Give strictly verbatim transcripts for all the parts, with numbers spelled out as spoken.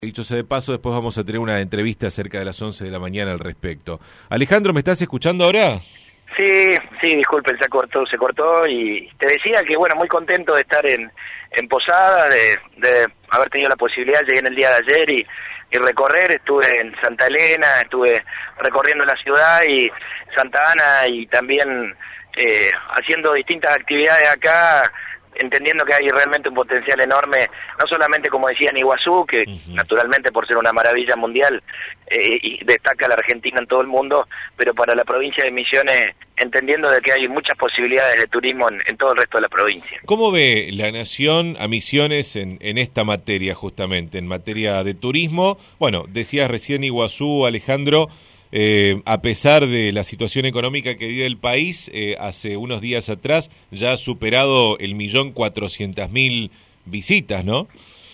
Dicho sea de paso, después vamos a tener una entrevista cerca de las once de la mañana al respecto. Alejandro, ¿me estás escuchando ahora? Sí, sí, disculpen, se cortó, se cortó y te decía que, bueno, muy contento de estar en, en Posada, de, de haber tenido la posibilidad, llegué en el día de ayer y, y recorrer, estuve en Santa Elena, estuve recorriendo la ciudad y Santa Ana y también eh, haciendo distintas actividades acá, entendiendo que hay realmente un potencial enorme, no solamente como decía en Iguazú, que uh-huh. naturalmente por ser una maravilla mundial eh, y destaca a la Argentina en todo el mundo, pero para la provincia de Misiones, entendiendo de que hay muchas posibilidades de turismo en, en todo el resto de la provincia. ¿Cómo ve la Nación a Misiones en, en esta materia justamente, en materia de turismo? Bueno, decías recién Iguazú, Alejandro, Eh, a pesar de la situación económica que vive el país, eh, hace unos días atrás ya ha superado el millón cuatrocientas mil visitas, ¿no?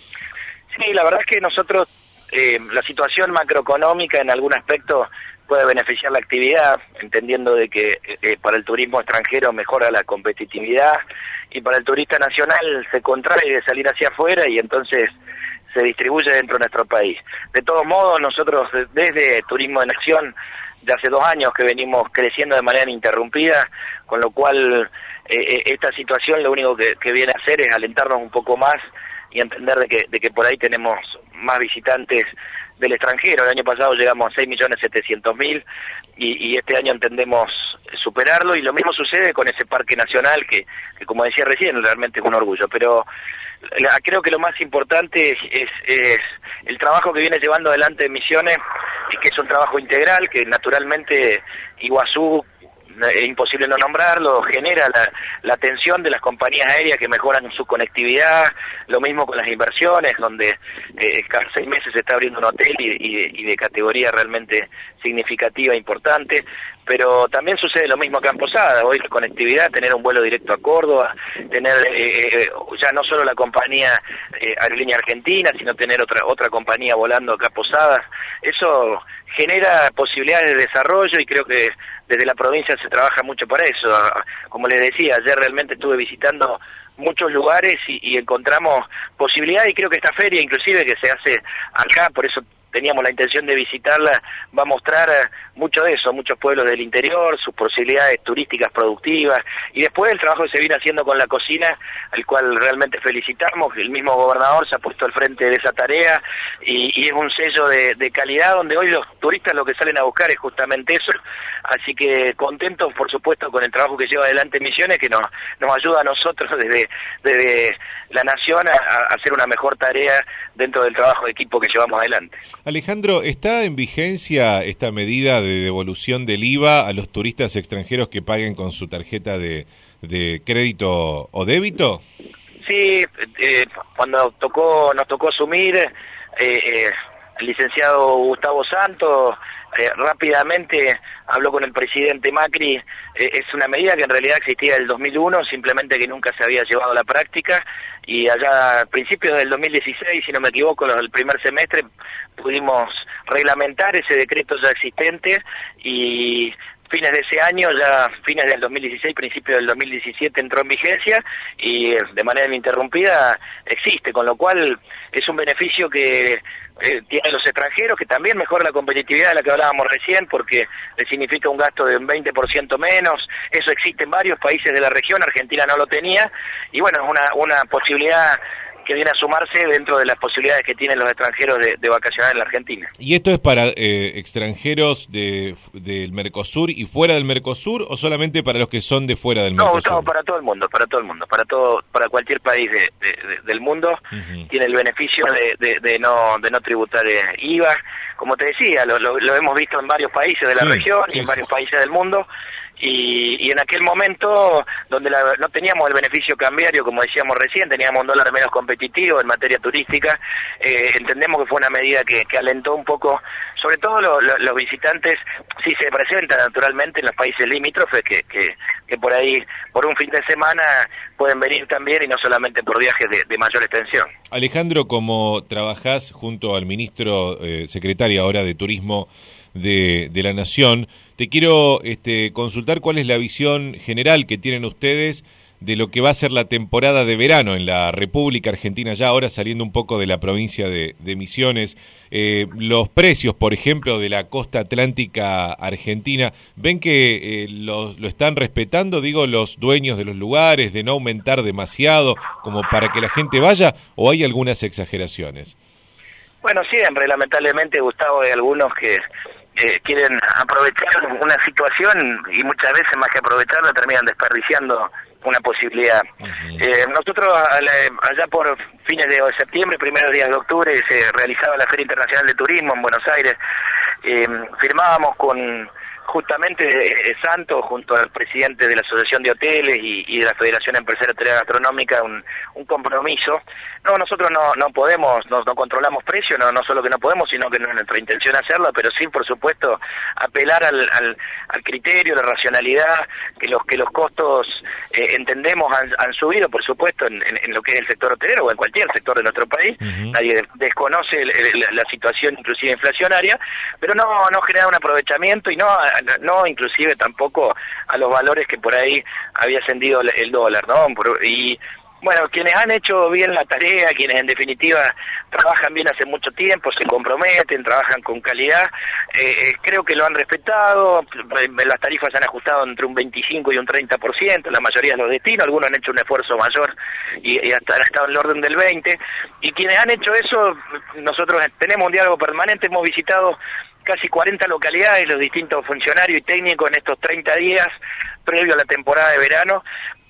Sí, la verdad es que nosotros, eh, la situación macroeconómica en algún aspecto puede beneficiar la actividad, entendiendo de que eh, para el turismo extranjero mejora la competitividad y para el turista nacional se contrae de salir hacia afuera y entonces se distribuye dentro de nuestro país. De todos modos, nosotros desde Turismo en Acción, de hace dos años que venimos creciendo de manera ininterrumpida, con lo cual eh, esta situación lo único que, que viene a hacer es alentarnos un poco más y entender de que, de que por ahí tenemos más visitantes del extranjero. El año pasado llegamos a seis millones setecientos mil y, y este año entendemos superarlo, y lo mismo sucede con ese parque nacional que, que como decía recién, realmente es un orgullo, pero creo que lo más importante es, es, es el trabajo que viene llevando adelante Misiones, y que es un trabajo integral, que naturalmente Iguazú, es imposible no nombrarlo, genera la, la atención de las compañías aéreas que mejoran su conectividad, lo mismo con las inversiones, donde eh, cada seis meses se está abriendo un hotel y, y, y de categoría realmente significativa e importante, pero también sucede lo mismo acá en Posada. Hoy la conectividad, tener un vuelo directo a Córdoba, tener eh, eh, ya no solo la compañía eh, Aerolínea Argentina, sino tener otra otra compañía volando acá a Posadas, eso genera posibilidades de desarrollo y creo que desde la provincia se trabaja mucho para eso. Como les decía, ayer realmente estuve visitando muchos lugares y, y encontramos posibilidades, y creo que esta feria inclusive que se hace acá, por eso teníamos la intención de visitarla, va a mostrar mucho de eso, muchos pueblos del interior, sus posibilidades turísticas productivas, y después el trabajo que se viene haciendo con la cocina, al cual realmente felicitamos. El mismo gobernador se ha puesto al frente de esa tarea, y, y es un sello de, de calidad, donde hoy los turistas lo que salen a buscar es justamente eso, así que contentos por supuesto con el trabajo que lleva adelante Misiones, que nos, nos ayuda a nosotros desde, desde la Nación a, a hacer una mejor tarea dentro del trabajo de equipo que llevamos adelante. Alejandro, ¿está en vigencia esta medida de devolución del I V A a los turistas extranjeros que paguen con su tarjeta de, de crédito o débito? Sí, eh, cuando tocó nos tocó asumir, eh, eh, el licenciado Gustavo Santos eh, rápidamente habló con el presidente Macri. Eh, es una medida que en realidad existía del dos mil uno, simplemente que nunca se había llevado a la práctica, y allá a principios del dos mil dieciséis, si no me equivoco, el primer semestre, pudimos reglamentar ese decreto ya existente, y fines de ese año, ya fines del dos mil dieciséis, principios del dos mil diecisiete entró en vigencia y de manera ininterrumpida existe, con lo cual es un beneficio que eh, tienen los extranjeros, que también mejora la competitividad de la que hablábamos recién, porque le significa un gasto de un veinte por ciento menos. Eso existe en varios países de la región, Argentina no lo tenía, y bueno, es una, una posibilidad que viene a sumarse dentro de las posibilidades que tienen los extranjeros de, de vacacionar en la Argentina. ¿Y esto es para eh, extranjeros de del Mercosur y fuera del Mercosur, o solamente para los que son de fuera del Mercosur? No, no, para todo el mundo, para todo el mundo, para todo, para cualquier país de, de, de, del mundo. Uh-huh. Tiene el beneficio de, de, de no de no tributar eh, I V A. Como te decía, lo, lo, lo hemos visto en varios países de la sí, región sí, y en sí. varios países del mundo. Y, y en aquel momento, donde la, no teníamos el beneficio cambiario, como decíamos recién, teníamos un dólar menos competitivo en materia turística, eh, entendemos que fue una medida que, que alentó un poco, sobre todo lo, lo, los visitantes, si se presentan naturalmente en los países limítrofes, que, que, que por ahí, por un fin de semana, pueden venir también, y no solamente por viajes de, de mayor extensión. Alejandro, como trabajás junto al ministro, eh, secretario ahora de Turismo de, de la Nación, te quiero este, consultar cuál es la visión general que tienen ustedes de lo que va a ser la temporada de verano en la República Argentina, ya ahora saliendo un poco de la provincia de, de Misiones. Eh, los precios, por ejemplo, de la costa atlántica argentina, ¿ven que eh, lo, lo están respetando, digo, los dueños de los lugares, de no aumentar demasiado como para que la gente vaya, o hay algunas exageraciones? Bueno, siempre, lamentablemente, Gustavo, hay algunos que eh, quieren aprovechar una situación y muchas veces más que aprovecharla terminan desperdiciando una posibilidad. Uh-huh. eh, nosotros allá por fines de septiembre, primeros días de octubre, se realizaba la Feria Internacional de Turismo en Buenos Aires. Eh, firmábamos con justamente eh, Santos, junto al presidente de la Asociación de Hoteles y, y de la Federación Empresaria Hotelera Gastronómica, un, un compromiso. No, nosotros no no podemos, no, no controlamos precios, no, no solo que no podemos, sino que no es nuestra intención hacerlo, pero sí, por supuesto, apelar al, al, al criterio, la racionalidad, que los que los costos, eh, entendemos, han, han subido, por supuesto, en, en, en lo que es el sector hotelero o en cualquier sector de nuestro país. Uh-huh. Nadie desconoce el, el, la situación inclusive inflacionaria, pero no, no genera un aprovechamiento y no, no inclusive tampoco a los valores que por ahí había ascendido el, el dólar, ¿no? Por, y bueno, quienes han hecho bien la tarea, quienes en definitiva trabajan bien hace mucho tiempo, se comprometen, trabajan con calidad, eh, creo que lo han respetado. Las tarifas se han ajustado entre un veinticinco y un treinta por ciento, la mayoría de los destinos, algunos han hecho un esfuerzo mayor y, y hasta han estado en el orden del veinte por ciento, y quienes han hecho eso, nosotros tenemos un diálogo permanente, hemos visitado casi cuarenta localidades, los distintos funcionarios y técnicos en estos treinta días previo a la temporada de verano,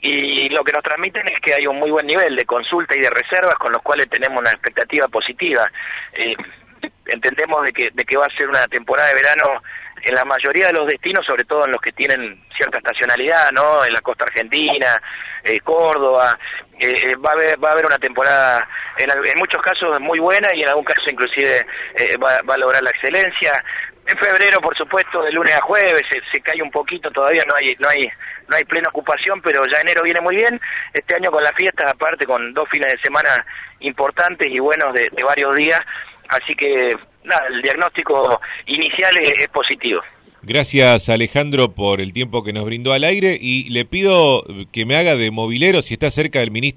y lo que nos transmiten es que hay un muy buen nivel de consulta y de reservas, con los cuales tenemos una expectativa positiva. Eh, entendemos de que, de que va a ser una temporada de verano en la mayoría de los destinos, sobre todo en los que tienen cierta estacionalidad, ¿no? En la costa argentina, eh, Córdoba, eh, va a haber va a haber una temporada en, en muchos casos muy buena y en algún caso inclusive eh, va, va a lograr la excelencia. En febrero, por supuesto, de lunes a jueves se, se cae un poquito, todavía no hay no hay no hay plena ocupación, pero ya enero viene muy bien. Este año con las fiestas, aparte con dos fines de semana importantes y buenos de, de varios días, así que nada, el diagnóstico inicial es, es positivo. Gracias, Alejandro, por el tiempo que nos brindó al aire, y le pido que me haga de movilero si está cerca del ministro.